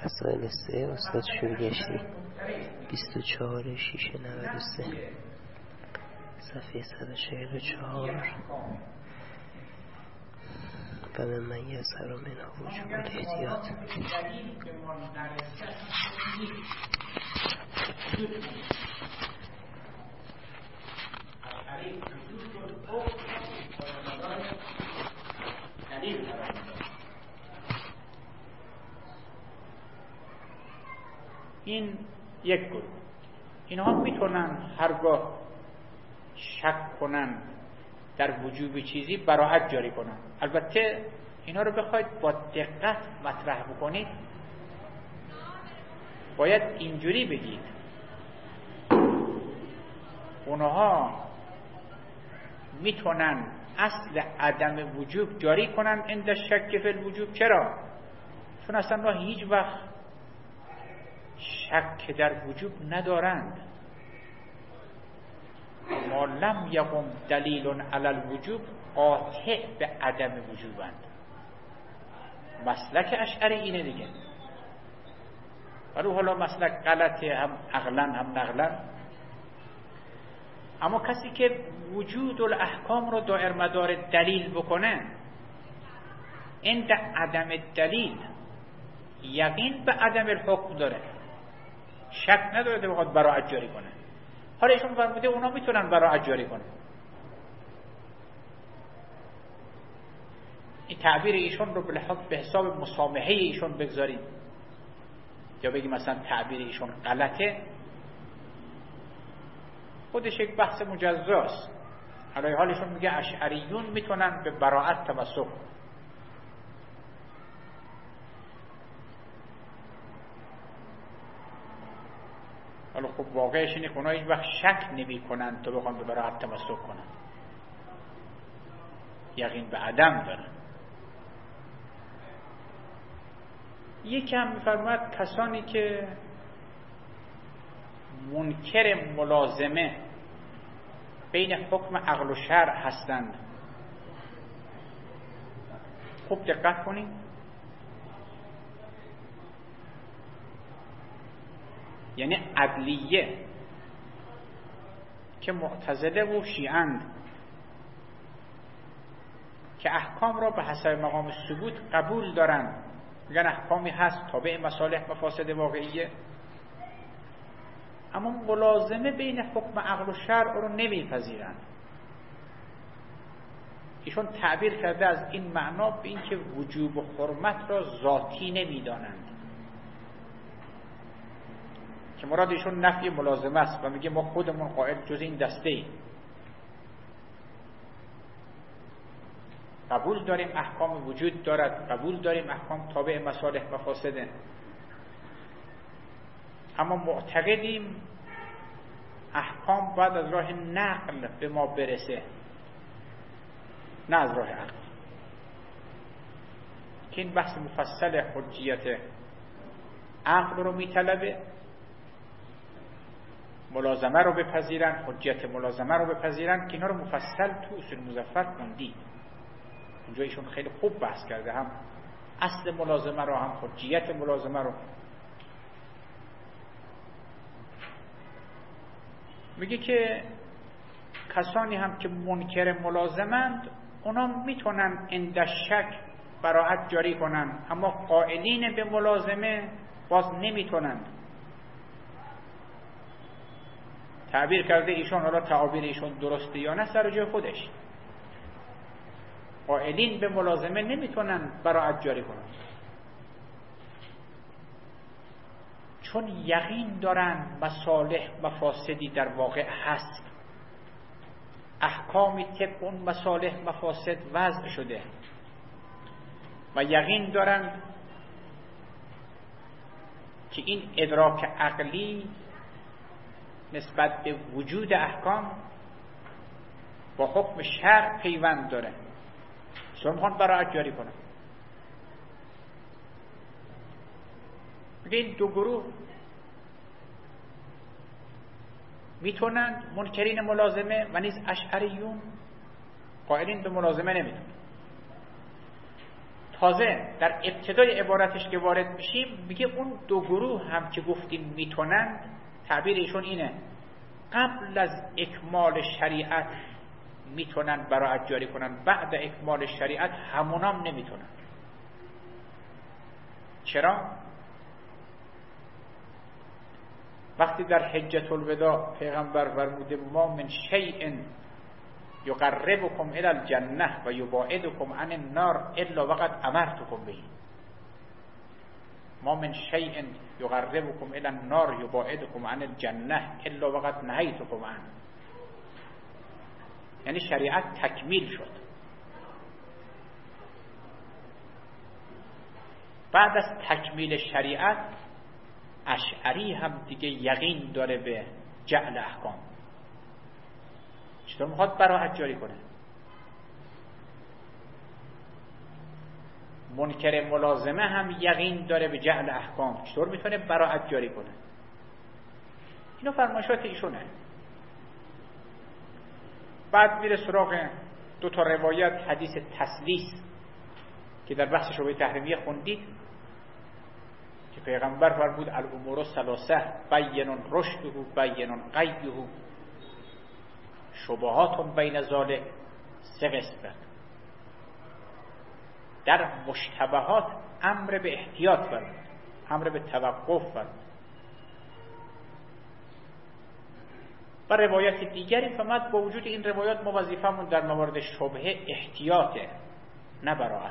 مسائل 3 استاد شورگشتی 24/6/93 صفحه 144 و من یسر منها وجوب الاحتیاط. این یک گروه، اینها میتونن هرگاه شک کنن در وجوب چیزی براءت جاری کنن. البته اینا رو بخواید با دقت مطرح بکنید باید اینجوری بگید اونها میتونن اصل عدم وجوب جاری کنن عند شک فی الوجوب. چرا؟ چون اصلا را هیچ وقت شک در وجوب ندارند. ما لم یقم دلیل علی الوجوب قاطع به عدم وجوبند. مسلک اشعری اینه دیگه، ولی حالا مسلک غلطه، هم عقلا هم نقلا. اما کسی که وجود الاحکام رو دائر مدار دلیل بکنه، عند عدم دلیل یقین به عدم الحکم داره، شک نداره که بخواد براءت جاری کنه. حالا ایشون فرموده اونا میتونن براءت جاری کنن. این تعبیر ایشون رو به حساب مسامحه ایشون بگذاریم یا بگیم مثلا تعبیر ایشون غلطه، خودش یک بحث مجزاست. حالا حالشون میگه اشعریون میتونن به براءت تمسک. حالا خب واقعش اینه که اونا هیچ وقت شک نمی کنن تا بخوان به براءت تمسک کنن، یقین به عدم دارن. یکی هم میفرماید کسانی که منکر ملازمه بین حکم عقل و شرع هستند، خوب دقت کنید، یعنی عدلیه که معتزله و شیعند که احکام را به حسب مقام ثبوت قبول دارن، میگن احکامی هست تابع مصالح مفاسد واقعیه، اما ملازمه بین حکم عقل و شرع رو نمیپذیرن. ایشون تعبیر کرده از این معنا به این که وجوب و حرمت را ذاتی نمیدانند، که مراد ایشون نفی ملازمه است و میگه ما خودمون قائل جز این دسته ایم، قبول داریم احکام وجود دارد، قبول داریم احکام تابع مصالح مفاسده، اما معتقدیم احکام باید از راه نقل به ما برسه، نه از راه عقل. که این بحث مفصل حجیت عقل رو میطلبه، ملازمه رو بپذیرن، حجیت ملازمه رو بپذیرن، که اینا رو مفصل تو اصول مظفر خوندید. اونجا ایشون خیلی خوب بحث کرده، هم اصل ملازمه رو هم حجیت ملازمه رو. میگه که کسانی هم که منکر ملازمند اونا میتونن عند شک براءت جاری کنن، اما قائلین به ملازمه باز نمیتونن. تعبیر کرده ایشون، حالا تعبیر ایشون درسته یا نه سر جای خودش، قائلین به ملازمه نمیتونن براءت جاری کنن چون یقین دارن مصالح مفاسدی در واقع هست، احکامی طبق اون مصالح مفاسد وضع شده و یقین دارن که این ادراک عقلی نسبت به وجود احکام با حکم شرع پیوند داره، چون میخوان براءت جاری کنن. این دو گروه میتونن منکرین ملازمه و نیز اشعریون قائلین به ملازمه نمیتونن. تازه در ابتدای عبارتش که وارد میشیم میگه اون دو گروه هم که گفتیم میتونن، تعبیر ایشون اینه قبل از اکمال شریعت میتونن براءت جاری کنن، بعد اکمال شریعت همونام نمیتونن. چرا؟ وقتی در حجة الوداع پیغمبر فرموده ما من شیء یقربکم الی الجنه و یباعدکم عن النار الا وقد امرتکم به، ما من شیء یقربکم الی النار یباعدکم عن الجنه الا وقد نهیتکم عنه. یعنی شریعت تکمیل شد. بعد از تکمیل شریعت اشعری هم دیگه یقین داره به جعل احکام. چطور میخواد براءت جاری کنه؟ منکر ملازمه هم یقین داره به جعل احکام، چطور میتونه براءت جاری کنه؟ اینو فرمایشات ایشونه. بعد میره سراغ دو تا روایت حدیث تسلیس که در بحث شبهه تحریمیه خوندید که پیغمبر فرمود الامور ثلاثه بین رشده بین غیه شبهات بین ذالک، سه قسمت. در مشتبهات امر به احتیاط فرمود، امر به توقف فرمود. و روایت دیگری فرمود با وجود این روایات ما وظیفمون در موارد شبهه احتیاطه، نه براءت.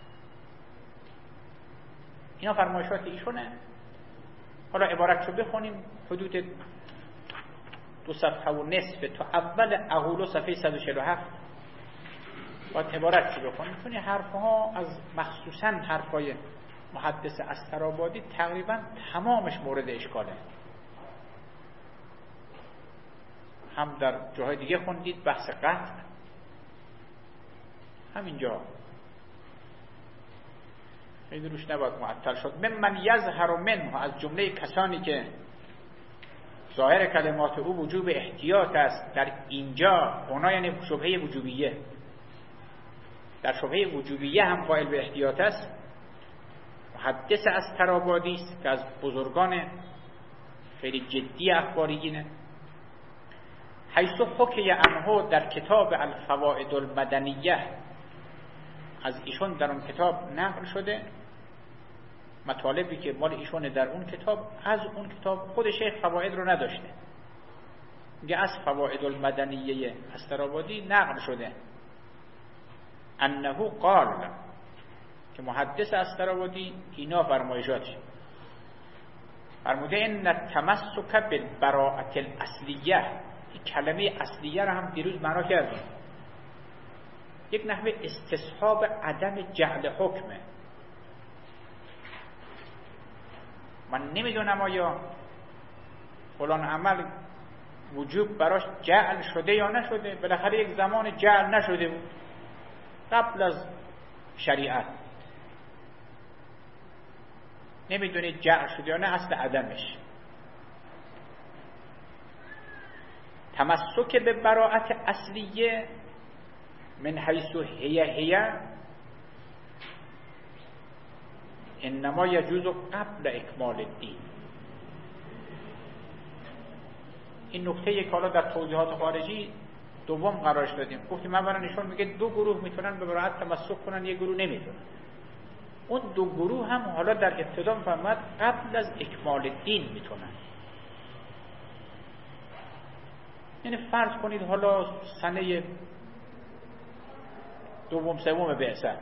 اینا فرمایشات ایشونه. حالا عبارتشو بخونیم، حدود 2 صفحه و نصف تا اول اغولو صفحه 147 باید عبارتشو بخونیم، چون حرفها از مخصوصا حرفای محدث استرابادی تقریبا تمامش مورد اشکاله. هم در جاهای دیگه خوندید بحث قطع، همینجا خیلی روش نباید معطل شد. من یظهر منه، از جمله کسانی که ظاهر کلمات او وجوب احتیاط است در اینجا، اونا یعنی شبهه وجوبیه. در شبهه وجوبیه هم قائل به احتیاط است. محدث استرابادی است که از بزرگان خیلی جدی اخباریینه. حیث حکی عنه در کتاب الفوائد المدنیه، از ایشون در اون کتاب نقل شده مطالبی که مال ایشون در اون کتاب، از اون کتاب خود شیخ فواید رو نداشته، میگه از فوائد المدنیه استرابادی نقل شده انه قال، که محدث استرابادی اینا فرمایشاتش فرموده ان التمسک بالبراءة الاصلیه، این کلمه اصلیه رو هم دیروز معنا کردیم، یک نحوه استصحاب عدم جعل حکمه. من نمیدونم آیا فلان عمل وجوب براش جعل شده یا نشده، بالاخره یک زمان جعل نشده بود قبل از شریعت، نمیدونید جعل شده یا نه، اصل عدمش. تمسک به براءت اصلیه من حیث هی انما یجوز قبل اکمال الدین. این نکته یک حالا در توضیحات خارجی دوم قرارش دادیم، گفتیم اولا نشون میگه دو گروه میتونن به براءت تمسک کنن، یک گروه نمیتونن. اون دو گروه هم حالا در ابتدا فرمود قبل از اکمال الدین میتونن. یعنی فرض کنید حالا سنه دوم سوم بعثت،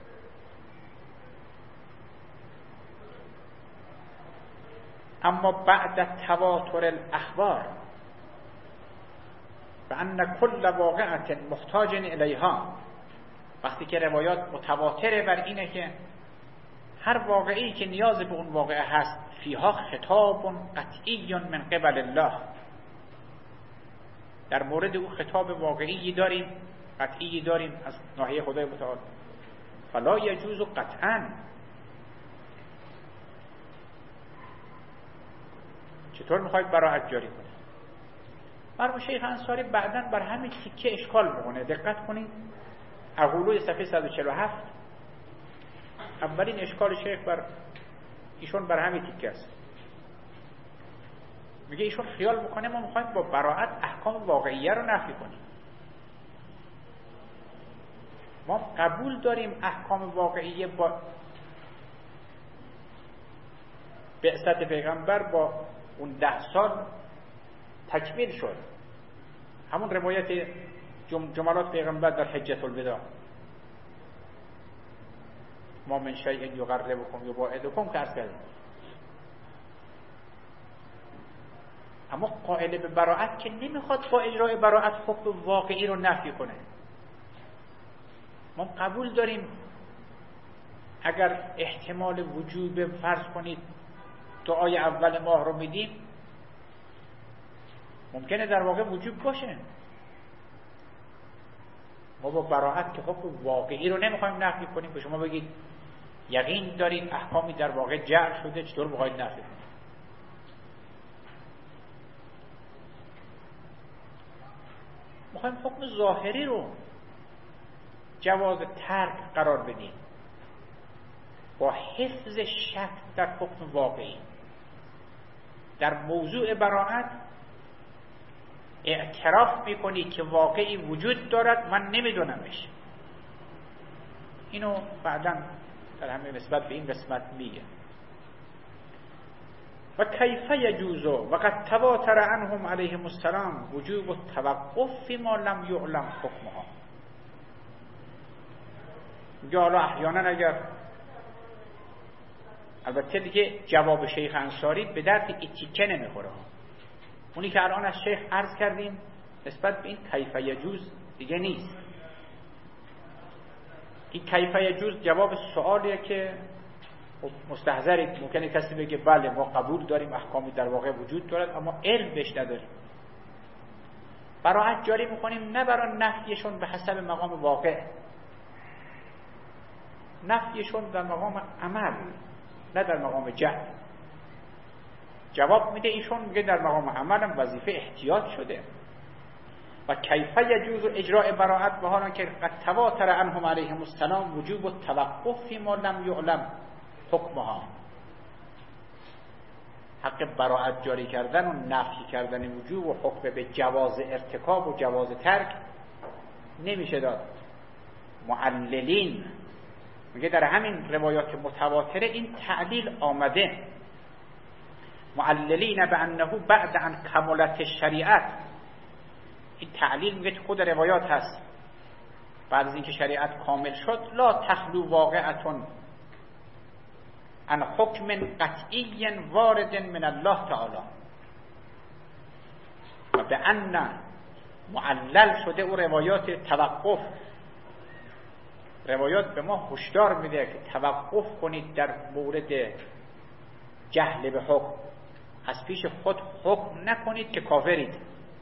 اما بعد تواتر الاخبار و ان کل واقعه محتاج الیها، وقتی که روایات متواتره بر اینه که هر واقعی که نیاز به اون واقعه هست فیها خطاب قطعی من قبل الله، در مورد او خطاب واقعی داریم، قطعی داریم از ناحیه خدای متعال، فلا یجوز قطعا. چطور میخواید براءت جاری کنید؟ مرحوم شیخ انصاری بعداً بر همین تیکه اشکال میکنه. دقت کنید، اغولوی صفحه 147 اولین اشکال شیخ بر ایشون بر همین تیکه است. میگه ایشون خیال میکنه ما میخوایم با براءت احکام واقعیه رو نفی کنیم. ما قبول داریم احکام واقعیه با بعثت پیغمبر با اون 10 سال تکمیل شد. همون روایت جملات پیغمبر در حجة الوداع، ما من شیء یقربکم یباعدکم که عرض کردیم. اما قائل به براءت که نمیخواد با اجرای براءت حکم واقعی رو نفی کنه. ما قبول داریم اگر احتمال وجوب فرض کنید دعای اول ماه رو میدیم، ممکنه در واقع وجوب باشه. ما با براءت که حکم واقعی رو نمیخوایم نفی کنیم. به شما بگید یقین دارید احکامی در واقع جعل شده، چطور بخواید نفی کنید؟ میخوایم حکم ظاهری رو جواز ترک قرار بدیم با حفظ شک در حکم واقعی. در موضوع براءت اعتراف میکنی که واقعی وجود دارد، من نمیدونمش. اینو بعداً در همه نسبت به این قسمت میگه. و کیف یجوز و قد تواتر عنهم علیهم السلام وجوب التوقف فيما لم يعلم حکمها. میگه حالا احیانا اگر، البته دیگه جواب شیخ انصاری به درد ایتیکه نمیخوره. اونی که الان از شیخ عرض کردیم نسبت به این کیف یجوز دیگه نیست. این کیف یجوز جواب سوالیه که مستحضرید. ممکنه کسی بگه بله ما قبول داریم احکامی در واقع وجود دارد اما علم بهش نداریم. براءت جاری میکنیم نه برای نفیشون به حسب مقام واقع، نفیشون در مقام عمل نه در مقام جهل. جواب میده ایشون میگه در مقام عملم وظیفه احتیاط شده. و کیف یجوز اجراء براءت و حالا که قد تواتر عنهم علیهم السلام وجوب التوقف فيما لم يعلم حکمها. حق براءت جاری کردن و نفی کردن وجوب و حکم به جواز ارتکاب و جواز ترک نمیشه داد. معللین میگه در همین روایات متواتره این تعلیل آمده. معللین به انه بعد عن کمالت شریعت. این تعلیل میگه تو خود روایات هست. بعد از اینکه شریعت کامل شد لا تخلو واقعتون عن حکم قطعی وارد من الله تعالی. و به ان معلل شده او روایات توقف. روایات به ما هشدار میده که توقف کنید در مورد جهل به حکم. از پیش خود حکم نکنید که کافرید.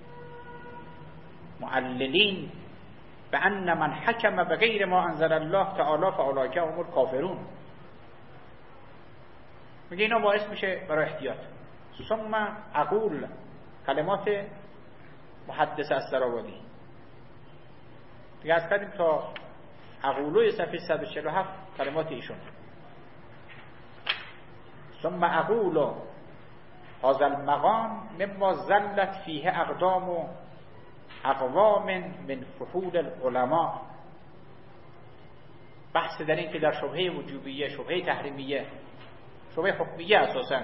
معللین به ان من حکم به غیر ما انزل الله تعالی فاولئک هم الکافرون. میگه اینا باعث میشه برای احتیاط. ثم اقول، کلمات محدث السراوردی دیگه از کردیم تا اقولوی صفحه 147 کلمات ایشون. ثم اقول هذا المقام مما زلت فیه اقدام و اقوام من فحول العلماء. بحث در این که در شبهه وجوبیه، شبهه تحریمیه، شبهه حکمیه اساسا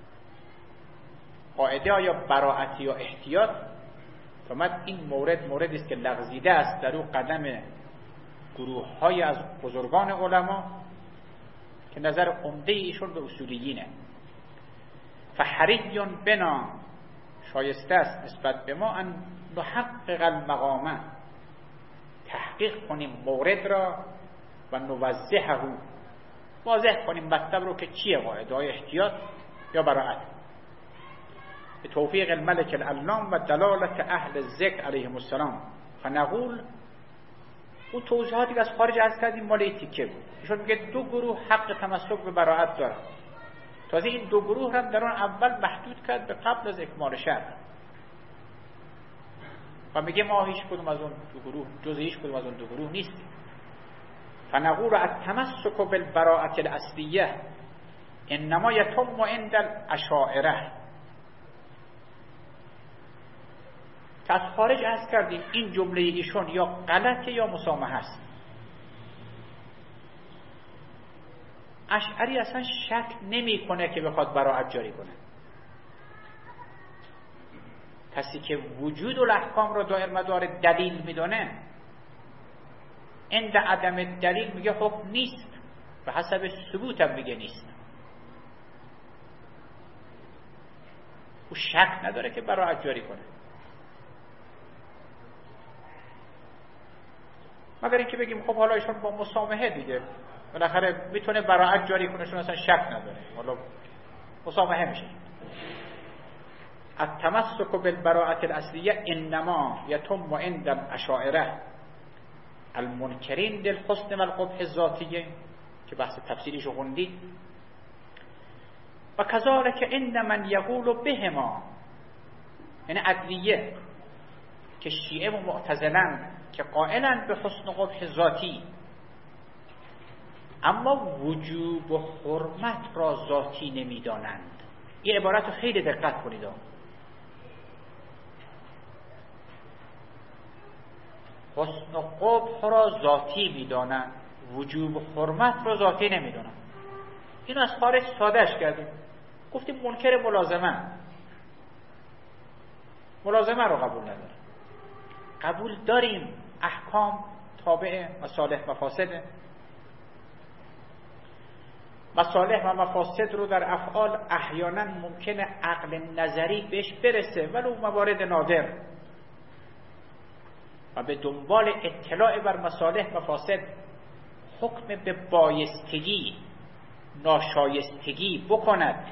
قاعده آیا براءتی یا احتیاط، فرمود این موردی است که لغزیده است در او قدم گروه های از بزرگان علما که نظر عمده ایشون به اصولیینه. فحری بنا، شایسته است نسبت به ما ان نحقق المقامه، تحقیق کنیم مورد را و نوضحه، واضح کنیم مطلب رو که چیه، قاعده های احتیاط یا براءت، به توفیق الملک العلام و دلالت اهل الذکر علیهم السلام. فنقول اون توضیحاتی که از خارج از کردیم مال تیکه بود. ایشون میگه دو گروه حق تمسک به براءت دارن. تازه این دو گروه هم در اون اول محدود کرد به قبل از اکمال شرط و میگه ما هیچ کدوم از اون دو گروه، جز هیچ کدوم از اون دو گروه نیستیم. فنقول التمسك بالبراءة الاصلیه انما یتم عند الاشاعره. که از خارج عرض کردیم این جمله ایشون یا غلطه یا مسامحه است. اشعری اصلا شک نمی کنه که بخواد براءت جاری کنه. کسی که وجود الاحکام رو دائر مدار دلیل میدونه، عند عدم دلیل میگه حکم نیست، به حسب ثبوت هم میگه نیست. او شک نداره که براءت جاری کنه، مگر اینکه بگیم خب حالا ایشون با مسامحه دیگه بالاخره میتونه براءت جاری کنه، چون اصلا شک نداره، حالا مسامحه میشه. التمسک بالبراءة الاصلیه انما یتم عند الاشاعره المنکرین للحسن والقبح الذاتیه که بحث تفسیریشو خوندید. و کذالک ان من یقول بهما، یعنی عدلیه که شیعه و معتزلن که قائلن به حسن و قبح ذاتی، اما وجوب و حرمت را ذاتی نمیدانند. این عبارت رو خیلی دقت کنید. حسن و قبح را ذاتی میدانند، وجوب و حرمت را ذاتی نمیدانند. اینو از خارج سادهش کردیم، گفتیم منکر ملازمه رو قبول نداریم. قبول داریم احکام تابع مصالح مفاسده، مصالح و مفاسد رو در افعال احیانا ممکنه عقل نظری بهش برسه ولو موارد نادر، و به دنبال اطلاع بر مصالح مفاسد حکم به بایستگی ناشایستگی بکند.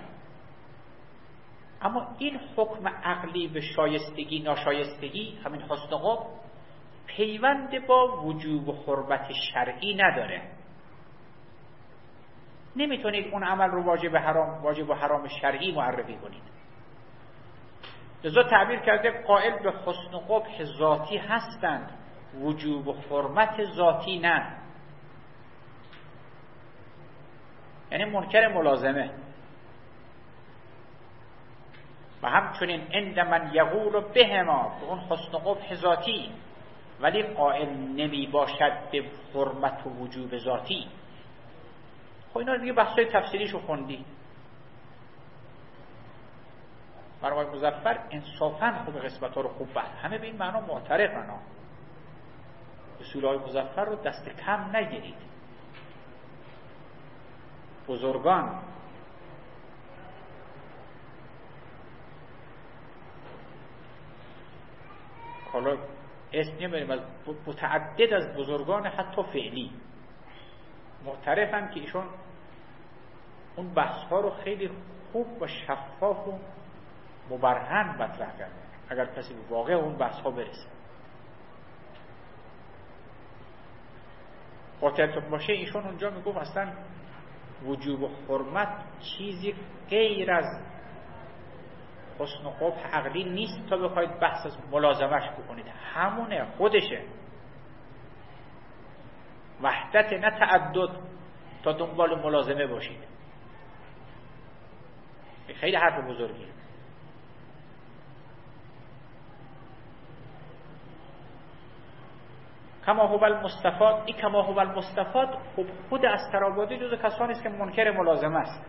اما این حکم عقلی به شایستگی ناشایستگی، همین حسن و قبح، پیوند با وجوب و حرمت شرعی نداره. نمیتونید اون عمل رو واجب و حرام شرعی معرفی کنید. لذا تعبیر کرده قائل به حسن و قبح ذاتی هستند، وجوب و حرمت ذاتی نه. یعنی منکر ملازمه. و همچنین عند من یقول بهما، به اون حسن و قبح ذاتی، ولی قائل نمی باشد به حرمت و وجوب ذاتی. خب اینا دیگه بحثای تفسیریشو خوندی. مرحوم مظفر انصافاً خوب قسمت ها رو خوب بحث، همه به این معنا معترفن. اصول های مظفر رو دست کم نگیرید. بزرگان حالا اسم نمیبریم، از متعدد از بزرگان حتی فعلی معترفن که ایشون اون بحث ها رو خیلی خوب و شفاف و مبرهن مطرح کرده، اگر کسی به واقع اون بحث ها برسه. خاطرتون باشه ایشون اونجا میگفت اصلا وجوب و حرمت چیزی غیر از حسن و قبح عقلی نیست تا بخواید بحث از ملازمش بکنید، همونه، خودشه. وحدت نه تعدد تا دنبال ملازمه باشید. خیلی حرف بزرگی. کما هو المستفاد، این کما هو المستفاد خود استرابادی جزو کسانی است که منکر ملازمه است.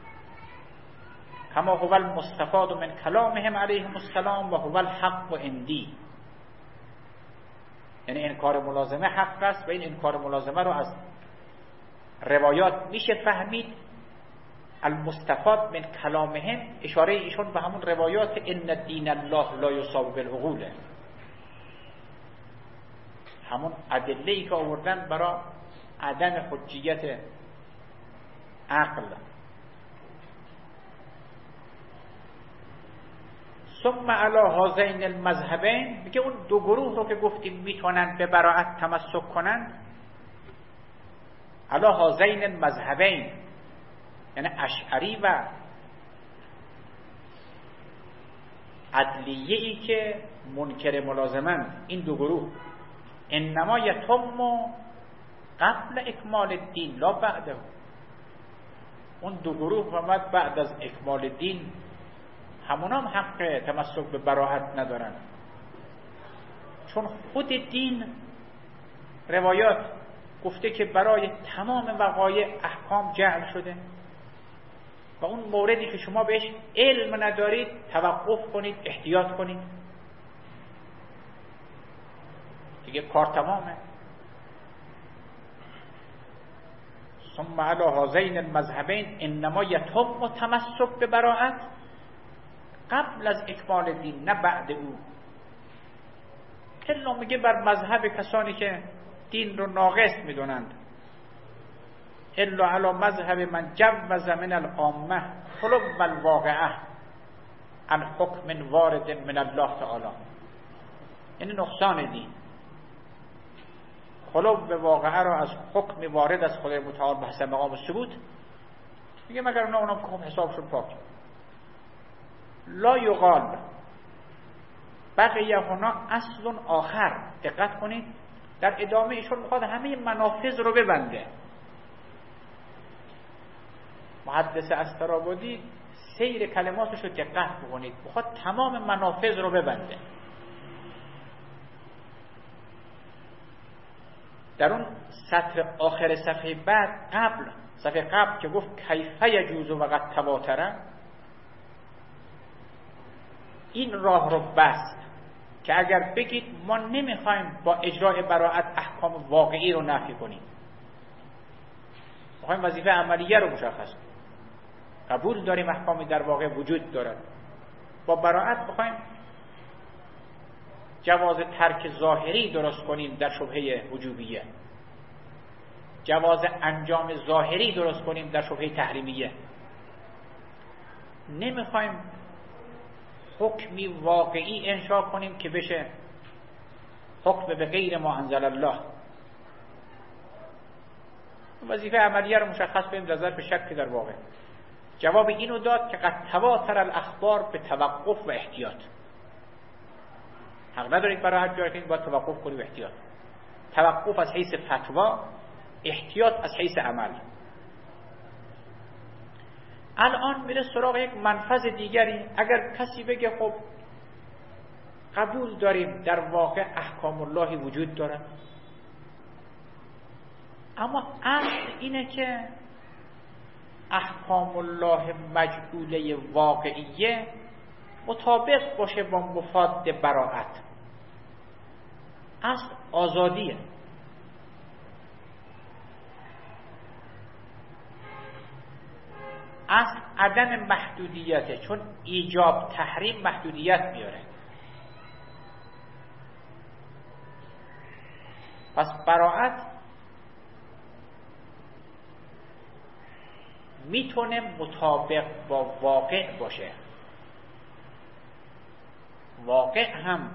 کما هو المستفاد من کلامهم علیهم السلام و هو الحق و عندی، یعنی انکار ملازمه حق است و این انکار ملازمه رو از روایات میشه فهمید. المستفاد من کلامهم اشاره ایشون به همون روایات ان دین الله لا یصاب بالعقول، همون ادله‌ای که آوردن برای عدم حجیت عقل. ثم علی هذین المذهبین، میگه اون دو گروه رو که گفتیم میتونن به براءت تمسک کنن، علی هذین المذهبین یعنی اشعری و عدلیه‌ای که منکر ملازمن، این دو گروه انما یتم قبل اکمال دین لا بعده. اون دو گروه آمد بعد از اکمال دین، همون هم حق تمسک به براءت ندارن، چون خود دین روایات گفته که برای تمام وقایع احکام جعل شده و اون موردی که شما بهش علم ندارید توقف کنید، احتیاط کنید، دیگه کار تمامه. ثم علی هذین المذهبین انما یتم تمسک به براءت قبل از اکمال دین نه بعد او. الا میگه بر مذهب کسانی که دین رو ناقص میدونند، الا علی مذهب من جوز من العامه خلو الواقعه عن حکم وارد من الله تعالی. یعنی نقصان دین خلو به واقعه را از حکم وارد از خدای متعال به حسب مقام ثبوت میگه مگر اونم که خب حسابشون پاک. لا یقال بقیه هنا اصل آخر. دقت کنید در ادامه ایشون میخواد همه منافذ رو ببنده. محدث استرابادی سیر کلماتش رو دقت بکنید، میخواد تمام منافذ رو ببنده. در اون سطر آخر صفحه بعد صفحه قبل که گفت کیف یجوز و قد تواتره، این راه رو بست که اگر بگید ما نمیخوایم با اجراء براءت احکام واقعی رو نفی کنیم، میخوایم وظیفه عملیه رو مشخص کنیم، قبول داریم احکامی در واقع وجود دارد، با براءت میخوایم جواز ترک ظاهری درست کنیم در شبهه وجوبیه، جواز انجام ظاهری درست کنیم در شبهه تحریمیه. نمیخوایم حکمی واقعی انشا کنیم که بشه حکم به غیر ما انزل الله. وظیفه عملیه رو مشخص کنیم در ظرف شک در واقع. جواب اینو داد که قد تواتر الاخبار به توقف و احتیاط. حق ندارید برای هر جایی که باید توقف کنید و احتیاط. توقف از حیث فتوا، احتیاط از حیث عمل. الان میره سراغ یک منفذ دیگری. اگر کسی بگه خب قبول داریم در واقع احکام الله وجود دارد، اما اصل اینه که احکام الله مجعوله واقعیه مطابق باشه با مفاد براءت. اصل آزادیه. اصل عدم محدودیته، چون ایجاب تحریم محدودیت میاره. پس براءت میتونه مطابق با واقع باشه، واقع هم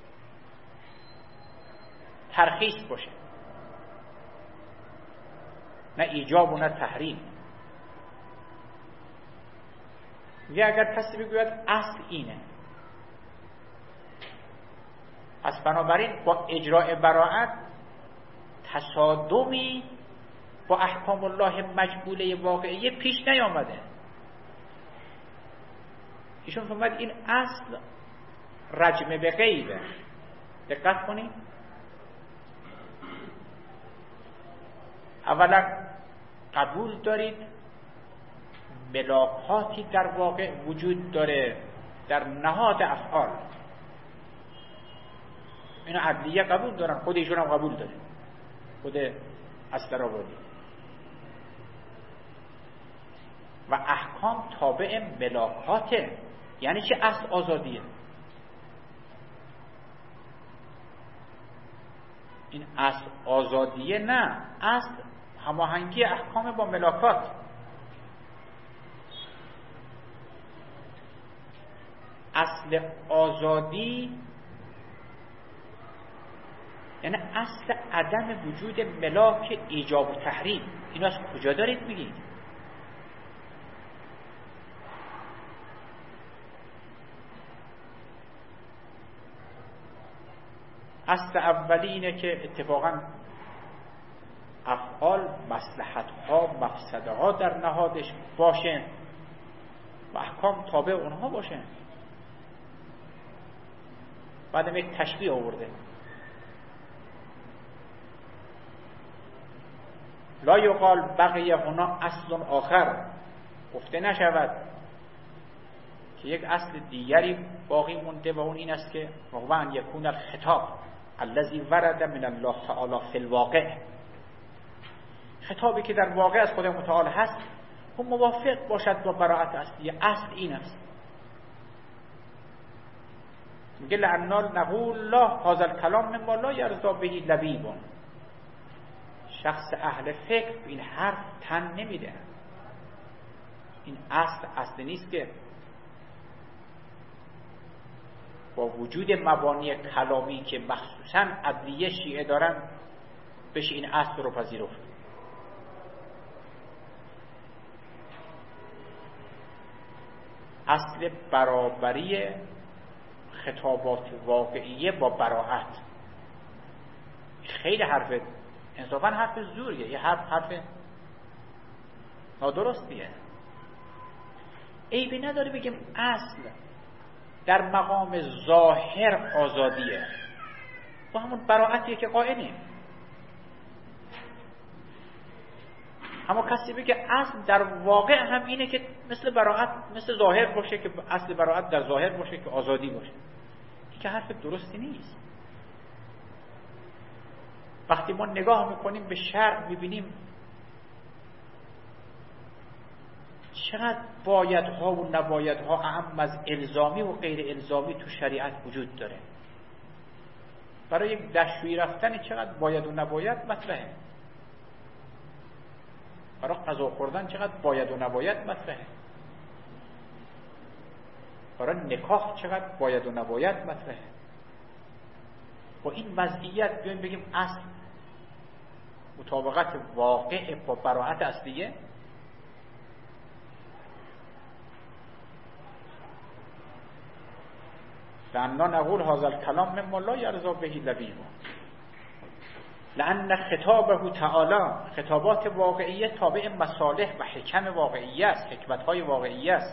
ترخیص باشه، نه ایجاب و نه تحریم. یا اگر کسی بگوید اصل اینه، پس بنابراین با اجراء براءت تصادمی با احکام الله مجبوله واقعیه پیش نیامده. ایشون فرمود این اصل رجم به غیبه. دقت کنید، اولا قبول دارید ملاکاتی در واقع وجود داره در نهاد افعال. اینو عدلیه قبول دارن، خود ایشون هم قبول داره، خود استرابادی. و احکام تابع ملاکاته. یعنی چه؟ اصل آزادیه. این اصل آزادیه نه، اصل هماهنگی احکام با ملاکات. اصل آزادی یعنی اصل عدم وجود ملاک ایجاب و تحریم. اینو از کجا دارید میگید؟ اصل اولی اینه که اتفاقا افعال مصلحت ها مفسده ها در نهادش باشه و احکام تابع اونها باشه. بعدم یک تشبیه آورده، لا یقال بقیه هنا اصل آخر، گفته نشود که یک اصل دیگری باقی مونده و اون این است که وهو ان یکون الخطاب الذی ورد من الله تعالی فی الواقع، خطابی که در واقع از خدا متعال هست و موافق باشد با براءت اصلیه. اصل این است، میگه لعنا نقول لا هذا الکلام مما لا یرضی به لبیب، شخص اهل فکر این حرف تن نمیده. این اصل نیست که با وجود مبانی کلامی که مخصوصا عدلیه شیعه دارن بشه این اصل رو پذیرفت. اصل برابری خطابات واقعیه با براءت خیلی حرف انصافا حرف زوریه، یه حرف نادرستیه. عیبی نداره بگیم اصل در مقام ظاهر آزادیه با همون براءتیه که قائلیم. اما کسی بگه اصل در واقع هم اینه که مثل براءت مثل ظاهر باشه، که اصل براءت در ظاهر باشه که آزادی باشه، این که حرف درستی نیست. وقتی ما نگاه میکنیم به شرع میبینیم چقدر بایدها و نبایدها اهم از الزامی و غیر الزامی تو شریعت وجود داره. برای یک دستشویی رفتن چقدر باید و نباید مطرحه، برای غذا خوردن چقدر باید و نباید مطرحه، برای نکاح چقدر باید و نباید مطرحه. با این وضعیت بیایم بگیم اصل مطابقت واقع با براءت اصلیه. لأننا نقول هذا الكلام مما لا يرضى به لبیب، لأن خطابه تعالی، خطابات واقعیه تابع مصالح و حکم واقعیه است، حکمت‌های واقعیه است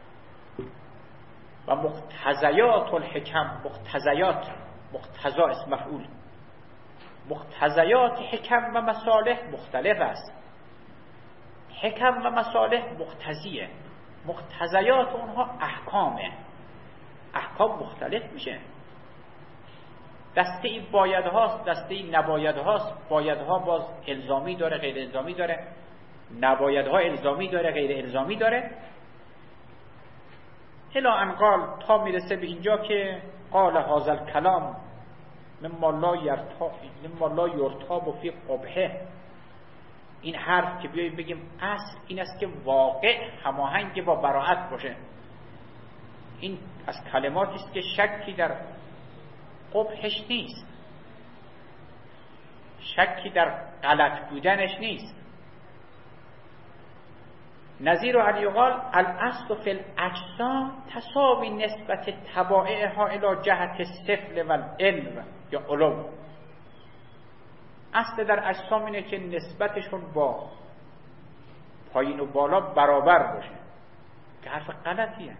و مقتضیات الحکم، مقتضا اسم مفعول، مقتضیات حکم و مصالح مختلف است. حکم و مصالح مقتضیه، مقتضیات اونها احکامه، احکام مختلف میشه. دسته ای باید هاست، دسته ای نباید هاست. بایدها باز الزامی داره، غیر الزامی داره. نبایدها الزامی داره، غیر الزامی داره. الی ان قال، تا میرسه به اینجا که قال هذا الکلام مما لا یرتاب فی قبحه، این حرف که بیاییم بگیم اصل این است که واقع هماهنگ با براءت باشه. این از کلماتی است که شکی در قبحش نیست، شکی در غلط بودنش نیست. نظیر ان یقال الاصل فی الاجسام تساوی نسبت طبائعها الی جهت السفل و العلم یا علو. اصل در اجسام اینه که نسبتشون با پایین و بالا برابر باشه، که حرف غلطیه.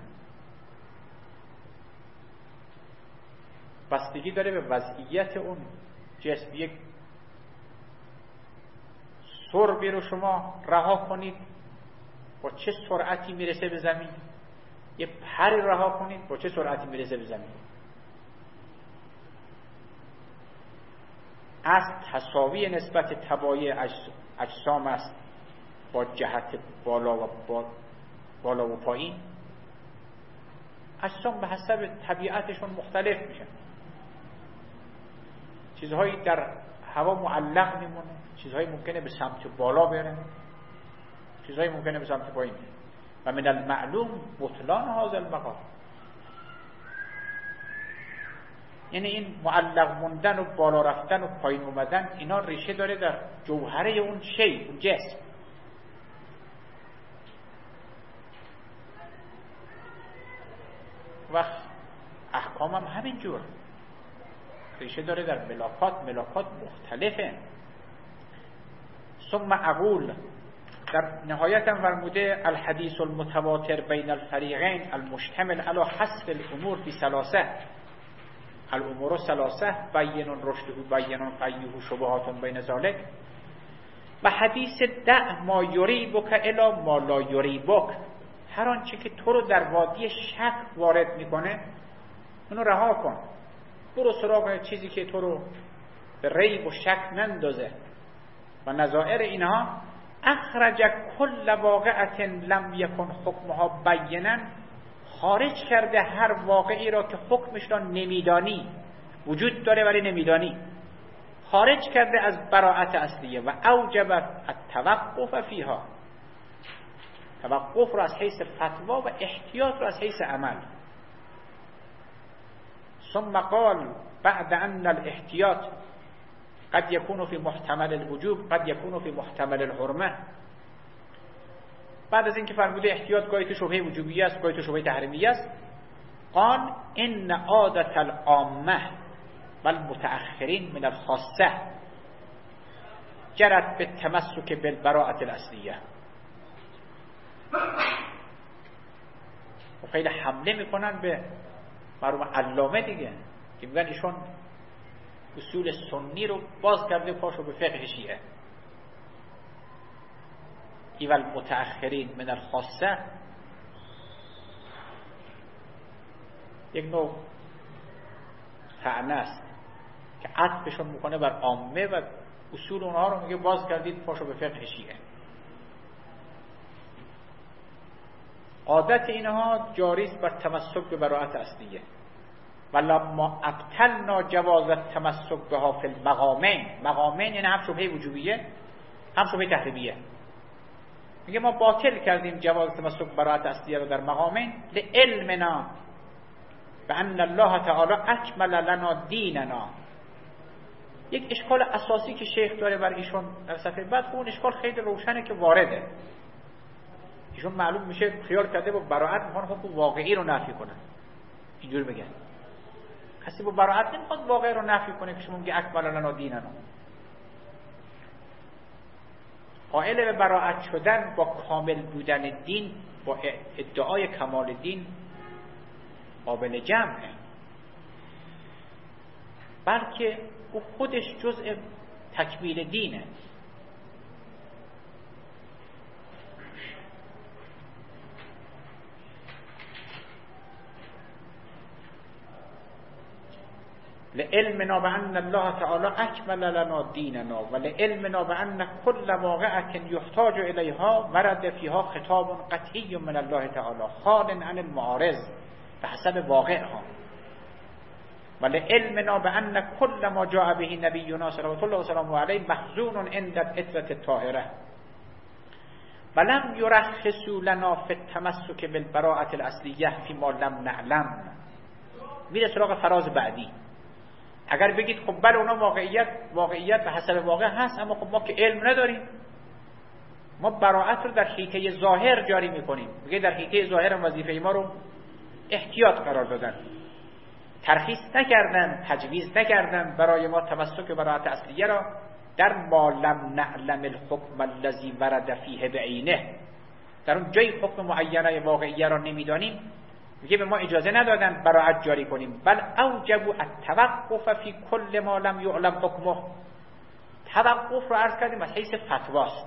بستگی داره به وضعیت اون جسم. یک سربی رو شما رها کنید با چه سرعتی میرسه به زمین، یه پری رها کنید با چه سرعتی میرسه به زمین. از تساوی نسبت طبایع اجسام است با جهت بالا و پایین. اجسام به حسب طبیعتشون مختلف میشن. چیزهایی در هوا معلق میمونه، چیزهایی ممکنه به سمت بالا بره، چیزهایی ممکنه به سمت پایین. و من المعلوم بطلان هذا المقام، یعنی این معلق موندن و بالا رفتن و پایین اومدن اینا ریشه داره در جوهره اون شی، اون جسم. و احکام هم همین جور ریشه داره در ملاکات مختلفه. ثم اقول، در نهایت هم فرموده الحدیث المتواتر بین الفریقین المشتمل علی حصر الامور فی ثلاثه، الامور ثلاثه بین رشده بین قیه شبهات بین ذلک، و حدیث دع ما یریبک الی ما لا یریبک، هر آنچه که تو رو در وادی شک وارد میکنه اونو رها کن، برو سراغ چیزی که تو رو به ریب و شک نندازه. و نظائر اینها اخرج کل واقعت لم یکن حکمها بینا، خارج کرده هر واقعی را که حکمش را نمیدانی، وجود داره ولی نمیدانی، خارج کرده از براءت اصلیه. و اوجب التوقف فیها، توقف را از حیث فتوا و احتیاط را از حیث عمل. ثم قال بعد ان الاحتیاط قد يكون في محتمل الوجوب قد يكون في محتمل الحرمه، بعد از اینکه فرموده احتیاط گاهی تو شبهه وجوبیه است گاهی تو شبهه تحریمیه است، قال ان عادة العامه والمتأخرین من الخاصه جرت بالتمسك بالبراءة الاصلیه. و خیلی حمله میکنن به مرحوم علامه دیگه که میگن ایشون اصول سنی رو باز کرده پاشو به فقه شیعه. ایول متأخرین من الخاصه یک نوع طعنه است که عطفشون میکنه بر عامه و اصول اونها رو میگه باز کردید پاشو به فقه شیعه. عادت اینها جاری است بر تمسک به براءت اصلیه. ولما ابطلنا جواز التمسک بها فی المقامین، مقامین یعنی هم شبهه وجوبیه هم شبهه تحریمیه، میگه ما باطل کردیم جواز تمسک براءت اصلیه رو در مقامین لعلمنا بان الله تعالی اکمل لنا دیننا. یک اشکال اساسی که شیخ داره بر ایشون در صفحه بعد، اون اشکال خیلی روشنه که وارده. ایشون معلوم میشه خیال کرده با براءت میخوان حکم واقعی رو نفی کنن، اینجور بگن. کسی با براءت نمیخواد واقعی رو نفی کنه که شما میگه اکمل لنا دیننا. قائل به براءت شدن با کامل بودن دین، با ادعای کمال دین قابل جمعه، بلکه او خودش جزء تکمیل دینه. لعلمنا بأن الله تعالى أكمل لنا ديننا ولعلمنا بأن كل واقعة يحتاج إليها ورد فيها خطاب قطعي من الله تعالى خال عن المعارض بحسب واقعها، ولعلمنا بأن كل ما جاء به نبينا صلوات الله وسلامه عليه محزون عند العترة الطاهرة ولم يرخصوا لنا في التمسك بالبراءة الأصلية فيما لم نعلم. میره سراغ فراز بعدی. اگر بگید خب بله اونا واقعیت به حسب واقع هست، اما خب ما که علم نداریم، ما براءت رو در حیطه ظاهر جاری میکنیم. میگه در حیطه ظاهر وظیفه ما رو احتیاط قرار دادن، ترخیص نکردن، تجویز نکردن برای ما تمسک براءت اصلیه را در ما لم نعلم الحکم الذی ورد فیه بعینه، در اون جای حکم معینه واقعیه را نمیدانیم، میگه به ما اجازه ندادن براءت جاری کنیم. بل اوجبوا التوقف فی کل ما لم یعلم حکمه، توقف رو عرض کردیم از حیث فتواست.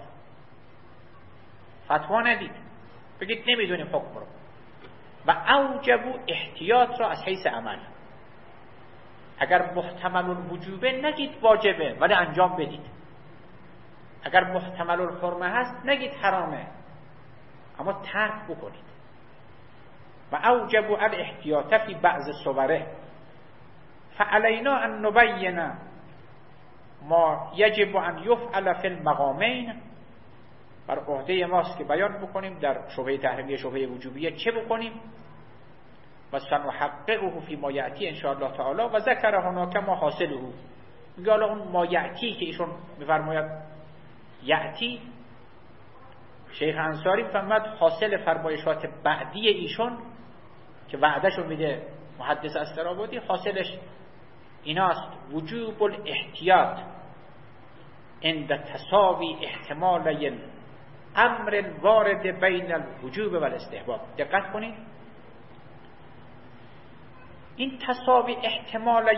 فتوا ندید، بگید نمیدونیم حکم رو. و اوجبوا احتیاط را از حیث عمل، اگر محتمل الوجوبه نگید واجبه ولی انجام بدید، اگر محتمل الحرمه هست نگید حرامه اما ترک بکنید. و اوجبوا الاحتیاط فی بعض صوره فعلینا ان نبین ما یجب ان یفعل فی المقامین، بر عهده ماست که بیان بکنیم در شبهه تحریمیه شبهه وجوبیه چه بکنیم. و سنحققه فی ما یأتی ان شاء الله تعالی و ذکر هناک ما حاصله. میگه حالا اون ما یأتی که ایشون میفرماید یأتی، شیخ انصاری فرمود حاصل فرمایشات بعدی ایشون که وعدهشو میده محدث استرابادی، حاصلش ایناست: وجوب الاحتیاط عند تساوی احتمال الامر الوارد بین الوجوب و الاستحباب. دقت کنید، این تساوی احتمال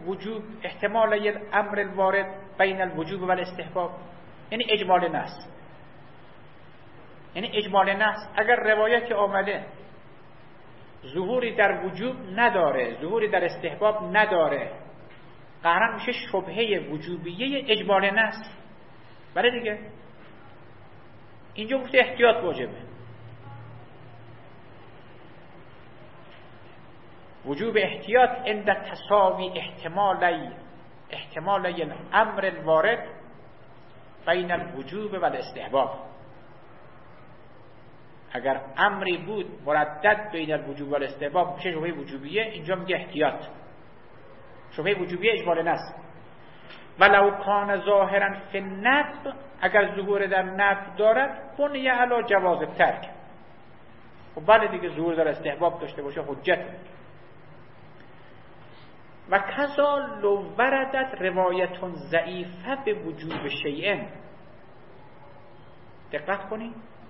الامر الوارد بین الوجوب و الاستحباب یعنی اجمال نص. یعنی اجمال نص اگر روایتی آمده ظهوری در وجوب نداره، ظهوری در استحباب نداره، قرار میشه شبهه وجوبیه اجمال نص. بله دیگه، اینجا گفته احتیاط واجبه. وجوب احتیاط عند تساوی احتمال الامر الوارد بین الوجوب و الاستحباب. اگر امری بود مردد بین الوجوب و الاستحباب میشه شبهه وجوبیه، اینجا میگه احتیاط. شبهه وجوبیه اجمال نص. ولو کان ظاهرا فی النفی، اگر ظهور در نفی دارد بنی علی جواز ترک. خب بله دیگه، ظهور در استحباب داشته باشه حجته. و کذا لو وردت روایت ضعیفه به وجوب شیء. دقت کنید،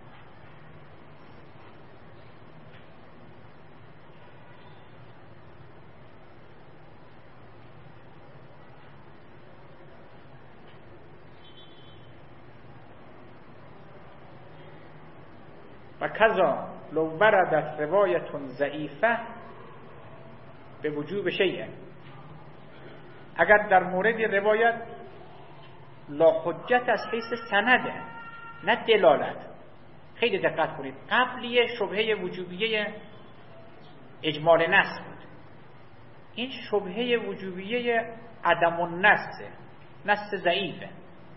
و کذا لو وردت روایت ضعیفه به وجوب شیء. اگر در مورد روایت لا حجت از حیث سنده نه دلالت، خیلی دقت کنید، قبلی شبهه وجوبیه اجمال نص بود، این شبهه وجوبیه عدم النص، نص ضعیفه.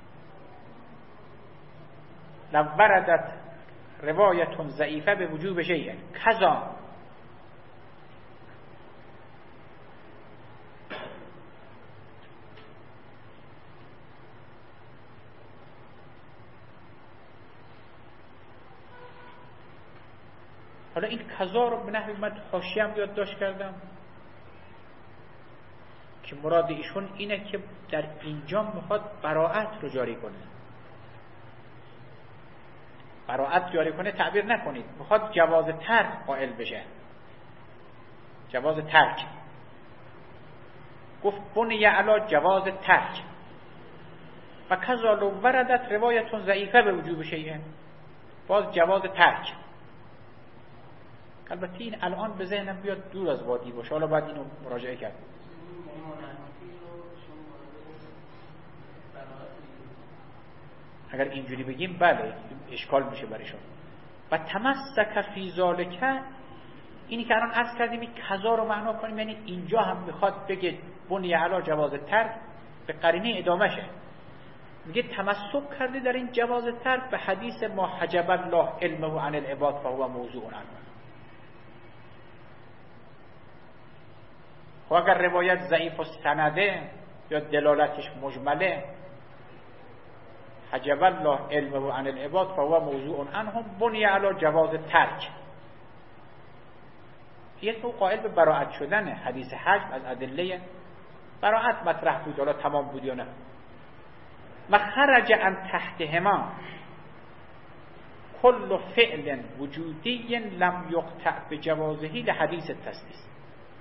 لو وردت روایت ضعیفه به وجوب شیء کذا، حالا این کذا رو به نحوی من حاشیه هم یادداشت کردم که مراد ایشون اینه که در اینجا میخواد براءت رو جاری کنه. براءت جاری کنه تعبیر نکنید، میخواد جواز ترک قائل بشه. جواز ترک گفت بنی علی جواز ترک. و کذا لو وردت روایت ضعیفه به وجوب شیء، باز جواز ترک. البته این الان به ذهنم بیاد دور از وادی باشه، حالا باید اینو مراجعه کرد. اگر اینجوری بگیم بله اشکال میشه برایشون. و تمسک فی ذالک، اینی که الان عرض کردیم این کذا رو معنا کنیم، یعنی اینجا هم میخواد بگه بنی علی جواز ترک، به قرینه ادامشه میگه تمسک کرده در این جواز ترک به حدیث ما حجب الله علمه عن العباد فهو موضوع عنه. و اگر روایت ضعیف و سنده یا دلالتش مجمله، حجب الله علمه عن العباد فهو موضوع عنهم بنی علی جواز ترک. یک نوع قائل به براءت شدن حدیث حجب از ادله براءت مطرح بود، حالا تمام بود یا نه. و خرج عن تحتهما کل فعل وجودی لم یقطع بجوازه لحدیث التسلیس.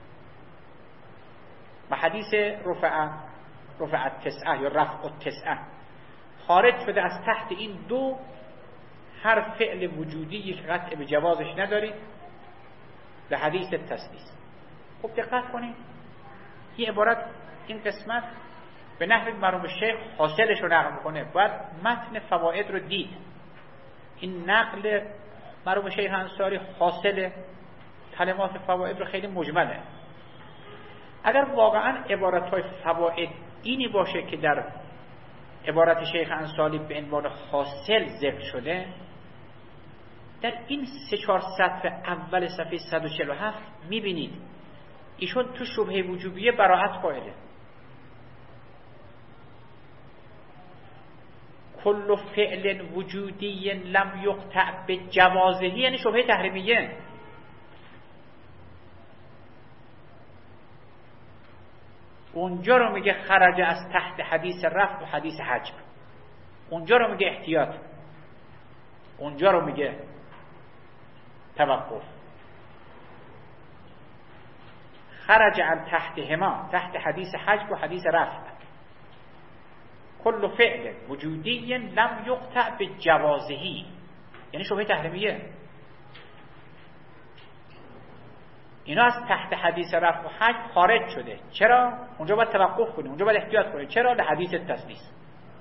و حدیث رفع التسعه یا رفع التسعه خارج شده از تحت این دو، هر فعل وجودی که قطع به جوازش ندارید به حدیث التسلیس. خب دقت کنید، این عبارت، این قسمت به نحو مرحوم شیخ حاصلش رو نقل میکنه. باید متن فواید رو دید. این نقل مرحوم شیخ انصاری حاصل کلمات فواید رو خیلی مجمله. اگر واقعا عبارت‌های فواید اینی باشه که در عبارت شیخ انصاری به عنوان حاصل ذکر شده، در این 3-4 سطر اول صفحه 147 میبینید ایشون تو شبهه وجوبیه براءت قائله. کل فعل وجودی لم یقطع به جوازه، یعنی شبهه تحریمیه. اونجا رو میگه خرج از تحت حدیث رفع و حدیث حجب. اونجا رو میگه احتیاط، اونجا رو میگه توقف. خرج عن تحتهما، تحت حدیث حجب و حدیث رفع، کل فعل وجودی لم یقطع به جوازهی، یعنی شبهه تحریمیه. اینا از تحت حدیث رفع و حجب خارج شده. چرا؟ اونجا باید توقف کنیم، اونجا باید احتیاط کنیم. چرا؟ لحدیث تسلیس.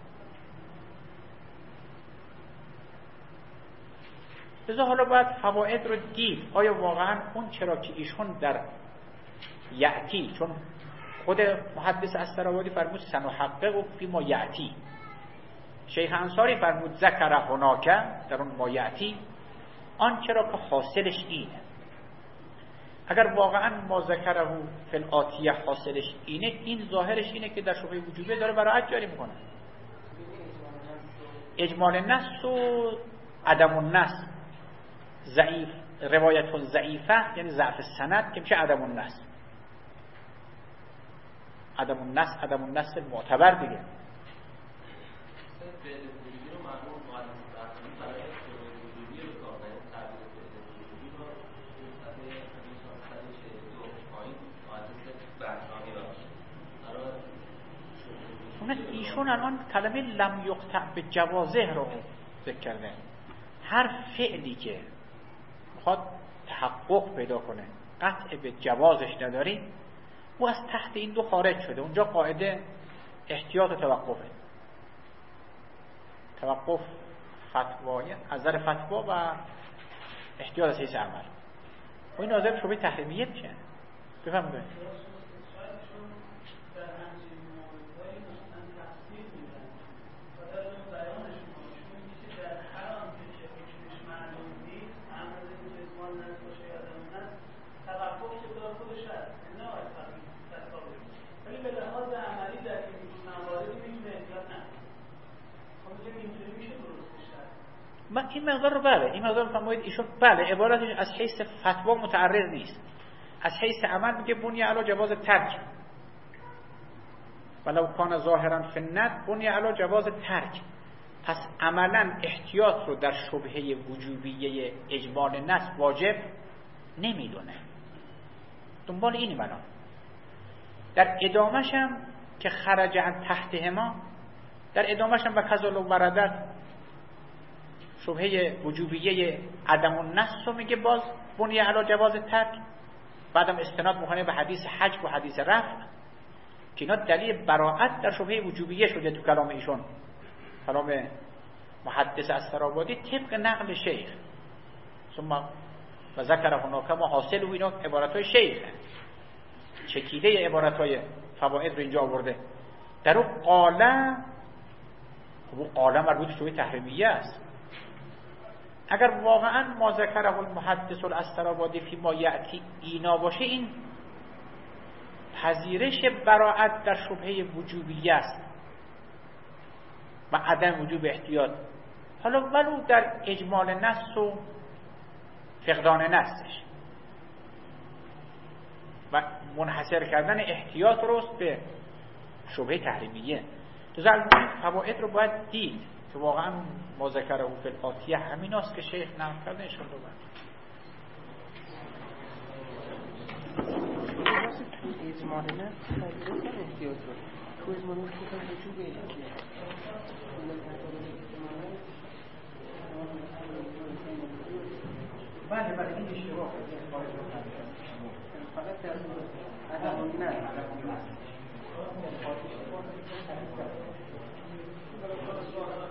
لذا حالا باید فواید رو دید. آیا واقعا اون چرا که ایشون در یعتی، چون خود محدث استرابادی فرمود سنحقق فی ما یعتی، شیخ انصاری فرمود ذکر هناک، در اون ما یعتی، آن چرا که حاصلش اینه. اگر واقعا ما ذکره فی الآتیه حاصلش اینه، این ظاهرش اینه که در شبهه وجوبیه داره براعت جاری میکنه. اجمال النص و عدم النص ضعیف، روایت ضعیفه یعنی ضعف سند که میشه عدم النص. عدم النص معتبر دیگه. ایشون الان کلمه لم یقطع به جوازه رو ذکر کرده. هر فعلی که میخواد تحقق پیدا کنه قطع به جوازش نداری، او از تحت این دو خارج شده. اونجا قاعده احتیاط و توقفه. توقف فتوای از نظر فتوا و احتیاط از حیث عمل. و این ناظر شبهه تحریمیه میشه. بفهمید. من این مقدار رو این مقدار رو فرمایید ایشون عبارتش از حیث فتوا متعرض نیست. از حیث عمل میگه بنی علی جواز ترک، ولو کان ظاهرا فی الند بنی علی جواز ترک. پس عملا احتیاط رو در شبهه وجوبیه اجمال نص واجب نمیدونه. دنبال اینی بنا. در ادامهش هم که خرج عن تحتهما، در ادامهش هم و کذا وردت شبهه وجوبیه عدم النص رو میگه باز بنی علی جواز ترک، بعدم استناد میکنه به حدیث حجب و حدیث رفع که اینا دلیل براعت در شبهه وجوبیه شده تو کلام ایشون، کلام محدث استرابادی طبق نقل شیخ. ثم و ذکر هناک ما حاصل و اینا عبارتهای شیخ چکیده عبارتهای فواید رو اینجا آورده. در اون قاله مربوط شبهه تحریمیه است. اگر واقعا ما ذکره المحدث الاسترابادی فی ما یأتی اینا باشه، این پذیرش براعت در شبهه وجوبیه است و عدم وجوب احتیاط، حالا ولو در اجمال نص و فقدان نصش و منحصر کردن احتیاط روست به شبهه تحریمیه. تو فواید رو باید دید که واقعا ما ذکره فی الآتیه همین است که شیخ نقل کرده. ایشون رو باید اجمال نص پذیرش احتیاط رو تو اجمال نص که وجوب احتیاط بله این اشتباه فقط در عدم النص